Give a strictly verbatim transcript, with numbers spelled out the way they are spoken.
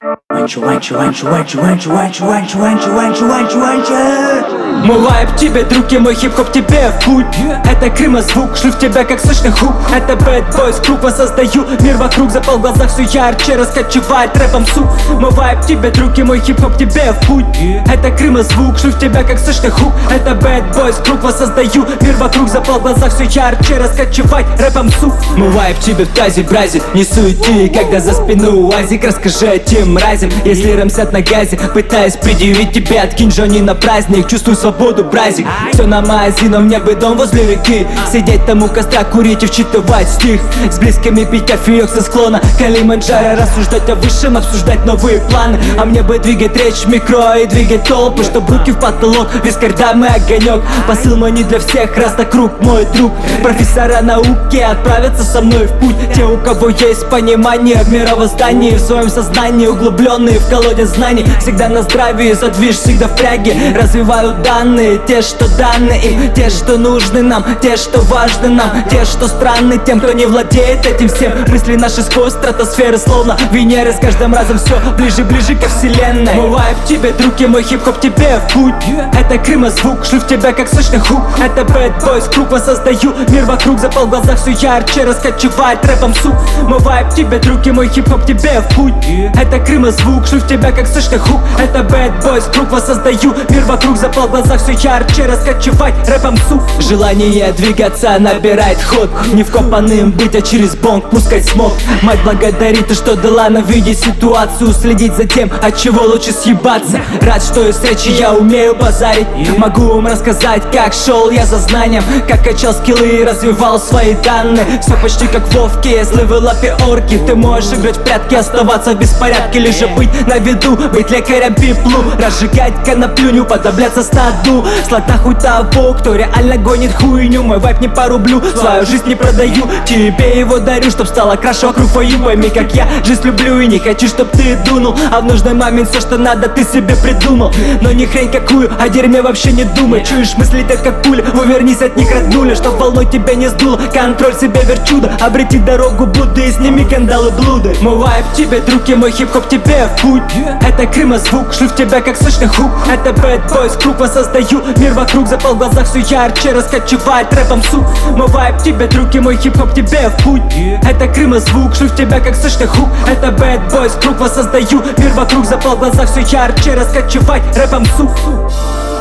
Ванчу, ванчу, ванчу, ванчу, ванчу, ванчу, ванчу, ванчу, ванчу, ванчу, ванчу. Мой вайб тебе, друг, и мой хип-хоп тебе в путь. Это Крыма звук, шлю в тебя как слышный хук. Это Bad Boys, круг воссоздаю. Мир вокруг, запал в глазах все ярче, раскочевает рэпом сук. Мой вайб тебе, друг, и мой хип-хоп тебе в путь. Это Крыма звук, шлю в тебя как слышный хук. Это Bad Boys, круг воссоздаю. Мир вокруг, запал в глазах все ярче, раскочевать рэпом сук. Мой вайб тебе в тазе, бразе, не суети, когда за спину уазик. Расскажи этим мразям, если рамсят на газе, пытаясь предъявить тебе, откинь жони на праздник. Чувствую свободу, бразик. Все на мази, но мне бы дом возле реки. Сидеть там у костра, курить и вчитывать стих. С близкими пить кофеек со склона Калиманджаро, рассуждать о высшем, обсуждать новые планы. А мне бы двигать речь в микро и двигать толпы, чтоб руки в потолок, без кардамы огонек. Посыл мой не для всех, раз на круг мой друг. Профессора науки отправятся со мной в путь. Те, у кого есть понимание в мировоздании, в своем сознании углубленные в колодец знаний. Всегда на здравии, за движ всегда в пряге. Развивают данные, те, что данные им, те, что нужны нам, те, что важны нам, те, что странны тем, кто не владеет этим всем. Мысли наши сквозь стратосферы, словно Венеры, с каждым разом все ближе-ближе ко вселенной. Мой вайб тебе, друг, и мой хип-хоп тебе в путь. Это Крыма звук, шлю в тебя как слышный хук. Это Bad Boys, круг воссоздаю. Мир вокруг, запал в глазах все ярче, раскочевает рэпом сук. Мой вайб тебе, друг, и мой хип-хоп тебе в путь. Это Крыма звук, шлю в тебя как слышный хук. Это Bad Boys, круг воссоздаю. Мир вокруг, запал в глазах все ярче, раскочевать рэпом сук. Желание двигаться набирает ход. Не вкопанным быть, а через бонг пускать смог. Мать благодарит, и что дала нам видеть ситуацию, следить за тем, от чего лучше съебаться. Рад, что из речи я умею базарить. Могу вам рассказать, как шел я за знанием, как качал скиллы и развивал свои данные. Все почти как в Вовке, если вы лапе орки. Ты можешь играть в прятки, оставаться в беспорядке, лишь же быть на виду, быть лекарем пеплу. Разжигать коноплю, не уподобляться стаду. Слать нахуй того, кто реально гонит хуйню. Мой вайп не по рублю, свою жизнь не продаю, тебе его дарю, чтоб стало краше вокруг твою. Пойми, как я жизнь люблю и не хочу, чтоб ты дунул. А в нужный момент все, что надо, ты себе придумал. Но не хрень какую, о дерьме вообще не думай. Чуешь, мысли так как пуля, увернись от них, роднуля, чтоб волной тебя не сдуло. Контроль себе верчуда, обрети дорогу Будды и сними кандалы блуды. Мой вайп тебе, друг, и мой хип-хоп тебе в путь. Это Крыма звук, шлю в тебя как слышный хук. Это Bad Boys, круг воссоздаю. Мир вокруг, запал в глазах все ярче, раскочевает рэпом сук. Мой вайп тебе, друг, и мой хип-хоп тебе в путь. Это Крыма звук, шлю в тебя как слышный хук. Это Bad Boys, круг воссоздаю. Мир вокруг, запал в глазах все ярче, раскочевать рэпом сук.